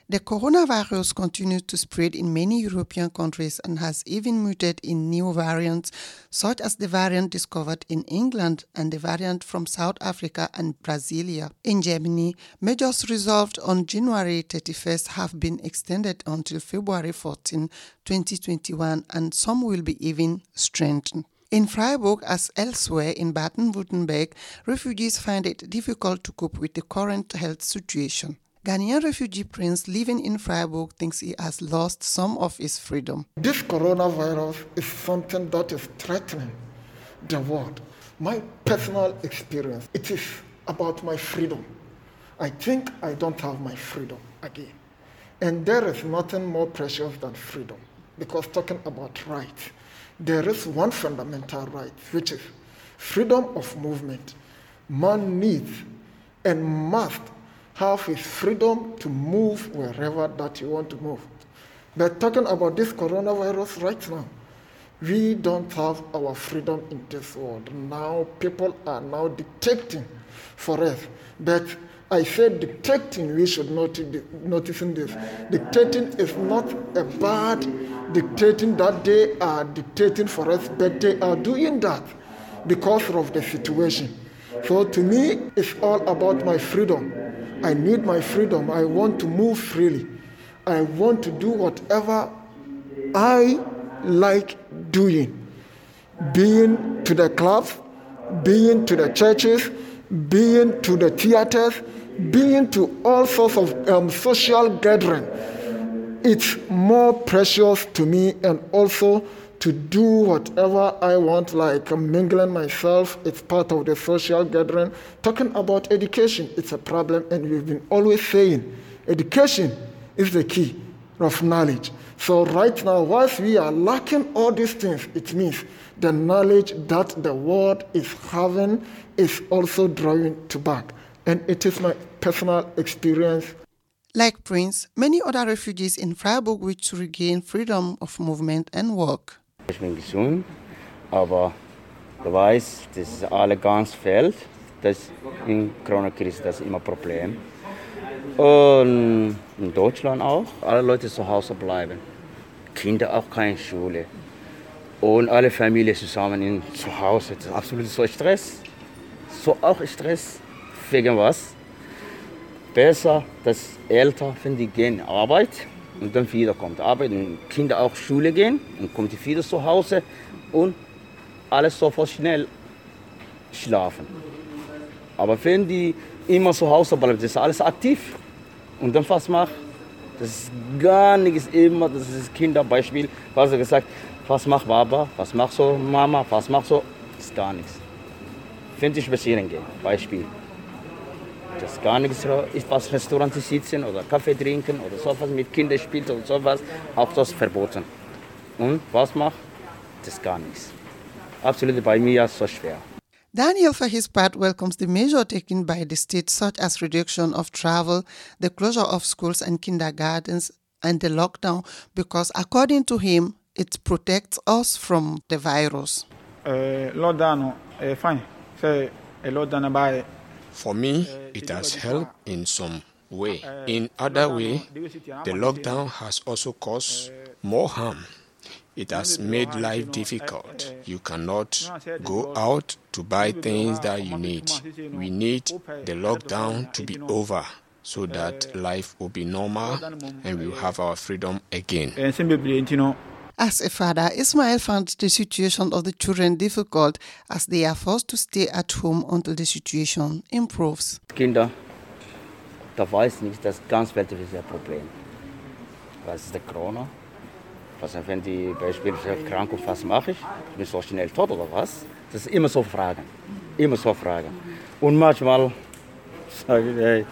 The coronavirus continues to spread in many European countries and has even mutated in new variants, such as the variant discovered in England and the variant from South Africa and Brasilia. In Germany, measures resolved on January 31st have been extended until February 14, 2021, and some will be even strengthened. In Freiburg, as elsewhere in Baden-Württemberg, refugees find it difficult to cope with the current health situation. Ghanaian refugee Prince living in Freiburg thinks he has lost some of his freedom. This coronavirus is something that is threatening the world. My personal experience, it is about my freedom. I think I don't have my freedom again. And there is nothing more precious than freedom. Because talking about rights, there is one fundamental right, which is freedom of movement. Man needs and must have his freedom to move wherever that you want to move. But talking about this coronavirus right now, we don't have our freedom in this world. Now people are now dictating for us. But I said dictating, we should noticing this. Dictating is not a bad dictating that they are dictating for us, but they are doing that because of the situation. So to me, it's all about my freedom. I need my freedom. I want to move freely. I want to do whatever I like doing. Being to the clubs, being to the churches, being to the theaters, being to all sorts of social gathering. It's more precious to me, and also to do whatever I want, like mingling myself. It's part of the social gathering. Talking about education, it's a problem, and we've been always saying education is the key of knowledge. So right now, whilst we are lacking all these things, it means the knowledge that the world is having is also drawing to back. And it is my personal experience. Like Prince, many other refugees in Freiburg wish to regain freedom of movement and work. Ich bin gesund, aber du weißt, das alle ganz fehlt. Das in Corona-Krise, das ist immer ein Problem. Und in Deutschland auch, alle Leute zu Hause bleiben. Kinder auch keine Schule. Und alle Familien zusammen zu Hause. Das ist absolut so Stress. So auch Stress. Wegen was? Besser, dass Eltern, wenn die gehen Arbeit und dann wieder kommt Arbeit und Kinder auch Schule gehen und kommt die wieder zu Hause und alles sofort schnell schlafen. Aber wenn die immer zu Hause bleiben, das ist alles aktiv und dann was macht, das ist gar nichts immer, das ist Kinderbeispiel, was er gesagt, was macht Baba, was macht so Mama, was macht so, das ist gar nichts. Wenn die spazieren gehen, Beispiel. Das ist gar nichts, ist was Restaurant sitzen oder Kaffee trinken oder sowas mit Kindern spielen oder sowas, auch das verboten. Und was macht? Das ist gar nichts. Absolut bei mir so schwer. Daniel, for his part, welcomes the measure taken by the state, such as reduction of travel, the closure of schools and kindergartens, and the lockdown, because according to him, it protects us from the virus. Lockdown, fine. Say, lockdown by. For me, it has helped in some way. In other way, the lockdown has also caused more harm. It has made life difficult. You cannot go out to buy things that you need. We need the lockdown to be over so that life will be normal and we will have our freedom again. As a father, Ismail found the situation of the children difficult as they are forced to stay at home until the situation improves. Kinder, da weiß nicht, das ganz weltweit ein Problem. Was ist der Corona? Was, wenn die beispielsweise krank und was mache ich? Ich bin so schnell tot oder was? Das ist immer so Fragen. Immer so Fragen. Und manchmal sage ich, hey,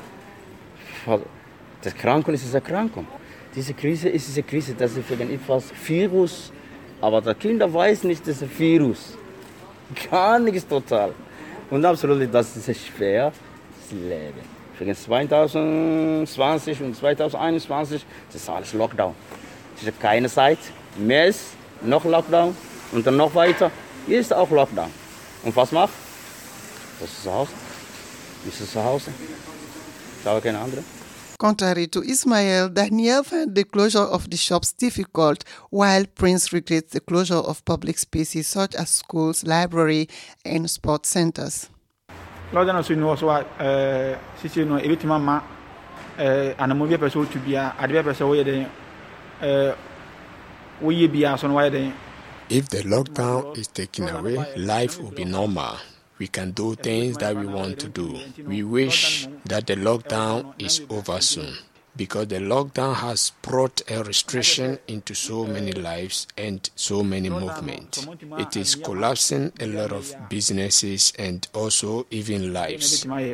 das Krankung ist eine Krankung. Diese Krise ist eine Krise, das ist wegen etwas Virus, aber der Kinder weiß nicht, das ist ein Virus. Gar nichts total. Und absolut, das ist schwer, das Leben. Wegen 2020 und 2021, das ist alles Lockdown. Es ist keine Zeit, mehr ist noch Lockdown und dann noch weiter. Hier ist auch Lockdown. Und was macht? Das ist zu Hause. Ist es zu Hause? Ich habe keine andere. Contrary to Ismail, Daniel found the closure of the shops difficult, while Prince regrets the closure of public spaces such as schools, library, and sports centers. Lord, I know what Sisi no every mama and a movie episode to be a episode we be as on why they. If the lockdown is taken away, life will be normal. We can do things that we want to do. We wish that the lockdown is over soon, because the lockdown has brought a restriction into so many lives and so many movements. It is collapsing a lot of businesses and also even lives. Never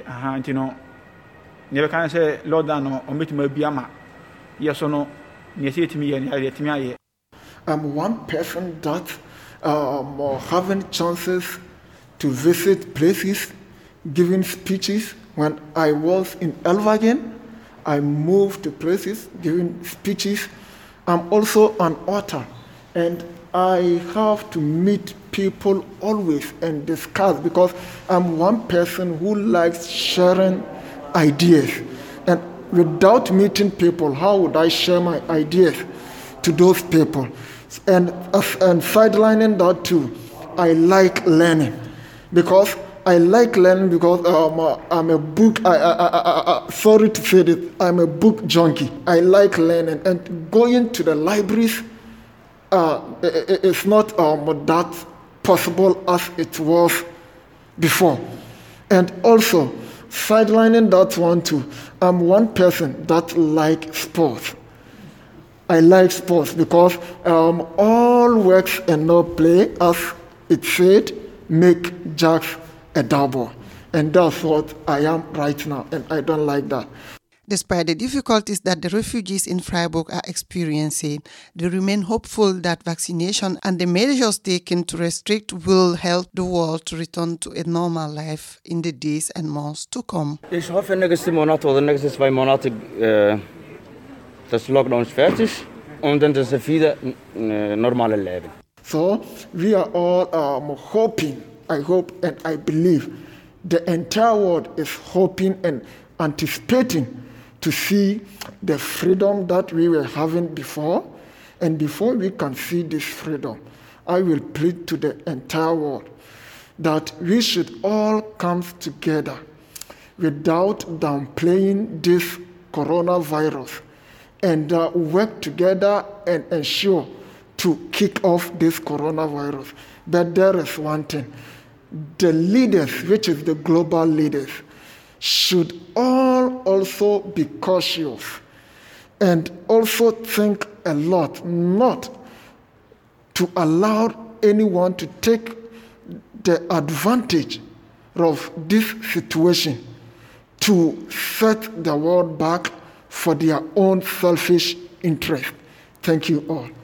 can say lockdown or meet my biama. Yes or no, near to me and I'm one person that having chances to visit places, giving speeches. When I was in Elvagen, I moved to places, giving speeches. I'm also an author, and I have to meet people always and discuss, because I'm one person who likes sharing ideas. And without meeting people, how would I share my ideas to those people? And sidelining that too, I like learning. Because I'm a book, sorry to say this, I'm a book junkie. I like learning, and going to the libraries is not that possible as it was before. And also, sidelining that one too, I'm one person that likes sports. I like sports because all works and no play, as it said, make Jacks a double. And that's what I am right now, and I don't like that. Despite the difficulties that the refugees in Freiburg are experiencing, they remain hopeful that vaccination and the measures taken to restrict will help the world to return to a normal life in the days and months to come. Ich hoffe, nächste Monat oder nächste 2 Monate das Lockdown ist fertig und dann das wieder normale Leben. So we are all hoping, I hope and I believe, the entire world is hoping and anticipating to see the freedom that we were having before. And before we can see this freedom, I will plead to the entire world that we should all come together without downplaying this coronavirus and work together and ensure to kick off this coronavirus. But there is one thing. The leaders, which is the global leaders, should all also be cautious and also think a lot, not to allow anyone to take the advantage of this situation to set the world back for their own selfish interest. Thank you all.